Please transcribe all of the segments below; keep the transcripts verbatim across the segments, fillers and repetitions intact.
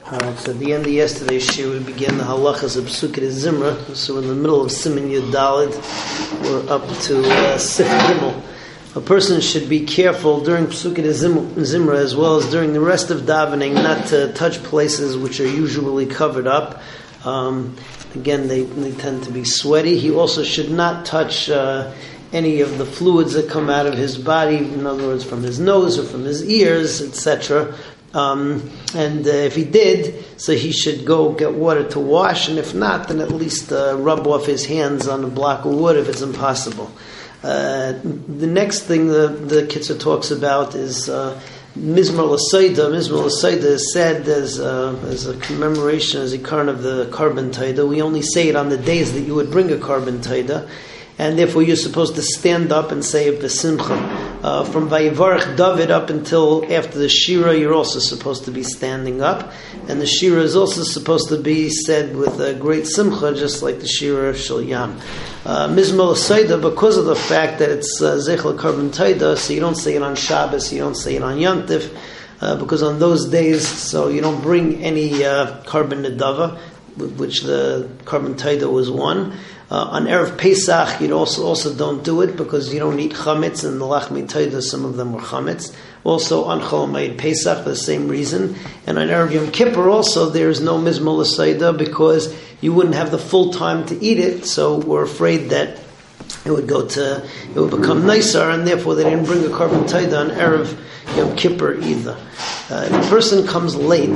Alright, so at the end of yesterday's shir, we began the halachas of Pesukei Zimra. So we're in the middle of Siman Yud Daled. We're up to uh, Sif Gimel. A person should be careful during Pesukei Zimra as well as during the rest of davening not to touch places which are usually covered up. Um, again, they, they tend to be sweaty. He also should not touch uh, any of the fluids that come out of his body, in other words, from his nose or from his ears, et cetera. Um, and uh, if he did, so he should go get water to wash, and if not, then at least uh, rub off his hands on a block of wood if it's impossible. Uh, the next thing the, the Kitzur talks about is uh, Mizmor L'Sayda. Mizmor L'Sayda is said as, uh, as a commemoration, as a karn of the Korban Taida. We only say it on the days that you would bring a Korban Taida, and therefore you're supposed to stand up and say it b'simcha. Uh, from Vayivarech David up until after the Shira, you're also supposed to be standing up, and the Shira is also supposed to be said with a great simcha, just like the Shira of Shel Yam. Uh, Mizmor L'Sayda, because of the fact that it's Zechel Korban Taida, so you don't say it on Shabbos, you don't say it on Yom Tov, uh, because on those days, so you don't bring any uh, Korban Nedava, which the Korban Taida was one. Uh, on Erev Pesach, you also also don't do it because you don't eat chametz, and the Lachmi Taida, some of them were chametz. Also on Chol Moed Pesach for the same reason. And on Erev Yom Kippur also there is no Mizmor L'Sayda because you wouldn't have the full time to eat it, so we're afraid that it would go to, it would become nicer, and therefore they didn't bring a Korban Taida on Erev Yom Kippur either. Uh, if a person comes late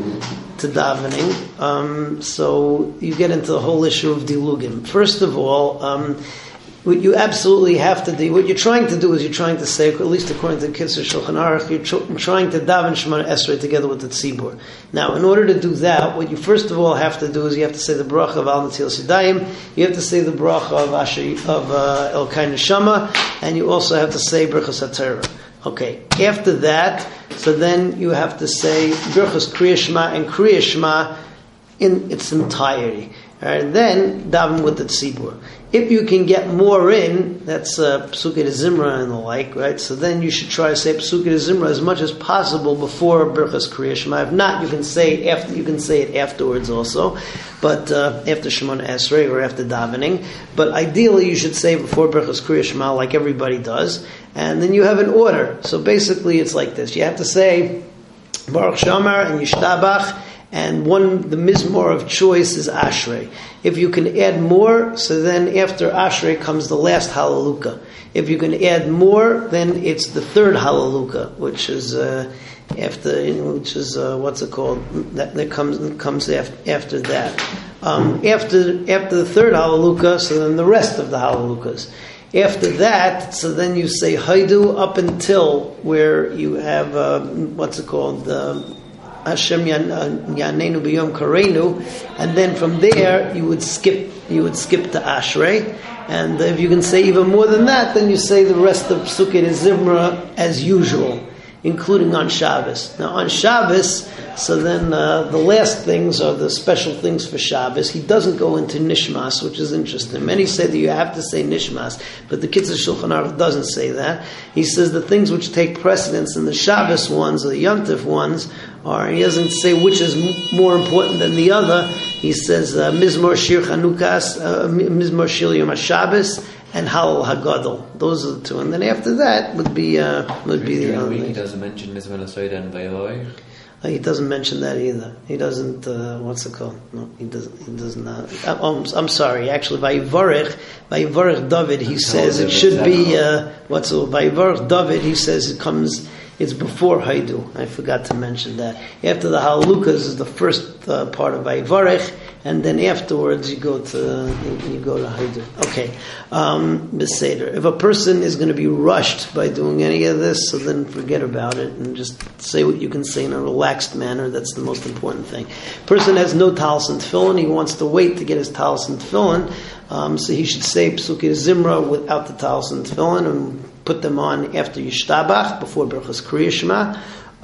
to davening, um, so you get into the whole issue of dilugim. First of all, um, what you absolutely have to do, what you're trying to do is you're trying to say, at least according to the Kitzur Shulchan Aruch, you're tr- trying to daven Shemona Esrei together with the tzibur. Now, in order to do that, what you first of all have to do is you have to say the bracha of Al Natil Sidayim, you have to say the bracha of Asher, of uh, Elkai Neshama, and you also have to say Birchas HaTorah. Okay, after that, so then you have to say Birchas Kriya Shema and Kriya Shema in its entirety. All right, then daven with the tzibur. If you can get more in, that's uh, Pesukei Zimra and the like, right? So then you should try to say Pesukei Zimra as much as possible before Birchas Kriya Shema. If not, you can say after. You can say it afterwards also, but uh, after Shemona Esrei or after davening. But ideally, you should say before Birchas Kriya Shema, like everybody does, and then you have an order. So basically, it's like this: you have to say Baruch Shamar and Yishtabach. And one, the mizmor of choice is Ashrei. If you can add more, so then after Ashrei comes the last Hallelujah. If you can add more, then it's the third Hallelujah, which is uh, after, which is uh, what's it called? That, that comes comes after, after that. Um, after after the third Hallelujah, so then the rest of the Hallelujahs. After that, so then you say Haidu up until where you have uh, what's it called? Uh, Hashem Yanenu B'Yom Kareinu, and then from there you would skip you would skip to Ashrei, and if you can say even more than that, then you say the rest of Pesukei Zimra as usual, including on Shabbos. Now on Shabbos, so then uh, the last things are the special things for Shabbos. He doesn't go into Nishmas, which is interesting. Many say that you have to say Nishmas, but the Kitzur Shulchan Aruch doesn't say that. He says the things which take precedence in the Shabbos ones or the Yom Tov ones are, he doesn't say which is m- more important than the other. He says uh, Mizmor Shir Chanukas, uh, Mizmor Shir Yom HaShabbos, and Halal Hagadol. Those are the two, and then after that would be uh, would be the other. He doesn't mention Mizmor L'Sayda and Vayivarech. Uh, he doesn't mention that either. He doesn't. Uh, what's it called? No, he doesn't. He does not. Uh, oh, I'm, I'm sorry. Actually, Vayivarech, Vayivarech David. He says it should be. Uh, what's it? Vayivarech David. He says it comes. It's before Haidu. I forgot to mention that. After the Hallelujahs is the first uh, part of Vayivarech, and then afterwards you go to you, you go to Haidu. Okay, um, Beseder. If a person is going to be rushed by doing any of this, so then forget about it and just say what you can say in a relaxed manner. That's the most important thing. Person has no talis and tefillin. He wants to wait to get his talis and tefillin, um, so he should say Pesukei Zimra without the talis and tefillin and put them on after Yishtabach, before Birchas Kriya Shema.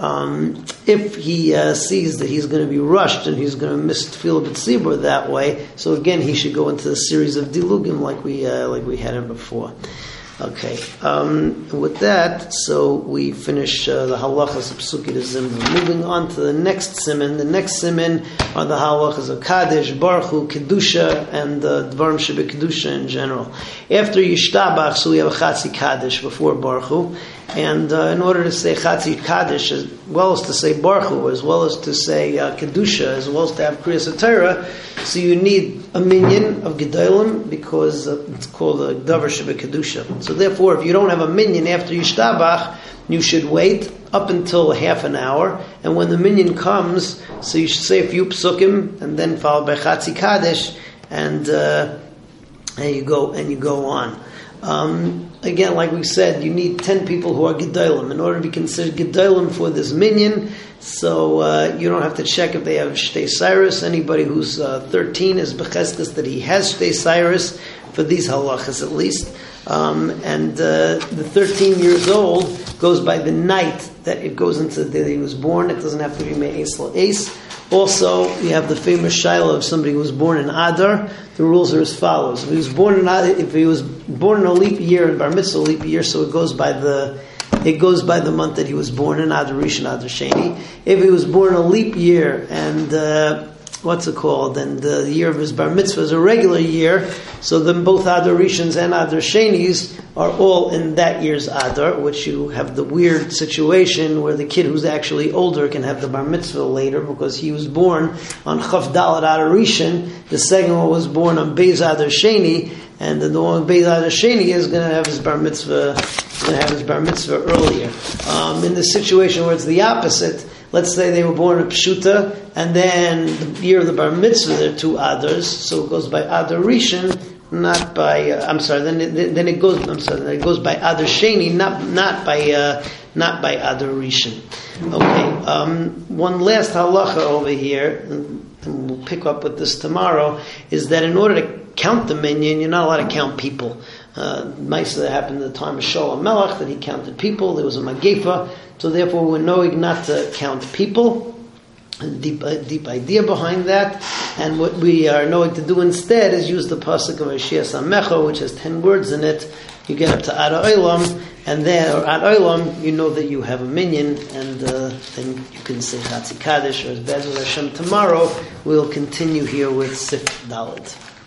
Um, if he uh, sees that he's going to be rushed and he's going to miss Tefillah B'Tzibur that way, so again he should go into a series of dilugim like we uh, like we had it before. Okay, um, with that, so we finish uh, the halachas of Psukei Zimra. Moving on to the next siman. The next siman are the halachas of Kaddish, Baruch Hu, Kedusha, and the uh, Dvarim Shebe Kedusha in general. After Yishtabach, so we have a Chatzi Kaddish before Baruch Hu. And uh, in order to say Chatzi Kaddish, as well as to say Baruch Hu, as well as to say uh, Kedusha, as well as to have Kriyas HaTorah, so you need a minyan of Gedolim, because uh, it's called a Davar Shebe Kedusha. So therefore, if you don't have a minyan after Yishtabach, you should wait up until half an hour, and when the minyan comes, so you should say a few psukim, and then followed by Chatzi Kaddish, and uh, and you go and you go on. Um, again, like we said, you need ten people who are Gedolim in order to be considered Gedolim for this minyan. So uh, you don't have to check if they have Shtei Cyrus. Anybody who's uh, thirteen is Becheskas that he has Shtei Cyrus for these halachas at least. Um, and uh, the thirteen years old goes by the night that it goes into the day that he was born. It doesn't have to be Me'es La'es. Also, you have the famous shaila of somebody who was born in Adar. The rules are as follows: if he was born in Adar, if he was born in a leap year, in Bar Mitzvah leap year, so it goes by the it goes by the month that he was born in, Adar Rishon, Adar Sheni. If he was born in a leap year and uh, what's it called, and the year of his Bar Mitzvah is a regular year, so then both Adar Rishons and Adar Shenis are all in that year's Adar, which you have the weird situation where the kid who's actually older can have the Bar Mitzvah later because he was born on Chav Dalet Adar Rishon. The second one was born on Beis Adar Sheni, and the one Beis Adar Sheni is going to have his Bar Mitzvah, going to have his Bar Mitzvah earlier. Um, in the situation where it's the opposite, let's say they were born in Pshuta, and then the year of the Bar Mitzvah, there are two Adars, so it goes by Adar Rishon, not by. Uh, I'm sorry. Then it, then it goes. I'm sorry. Then it goes by Adar Sheni, not not by uh, not by Adar Rishon. Okay. Um, one last halacha over here, and we'll pick up with this tomorrow. Is that in order to count the minyan, you're not allowed to count people. Uh, Ma'aseh that happened at the time of Shaul Melech, that he counted people. There was a Magefa, so therefore we're knowing not to count people. A deep, a deep idea behind that, and what we are knowing to do instead is use the pasuk of Ashiya Samecha, which has ten words in it. You get up to Ad Olam, and then, or Ad Olam, you know that you have a minyan, and uh, then you can say Chatzi Kaddish, or as Be'ezus Hashem tomorrow, we'll continue here with Sif Dalet.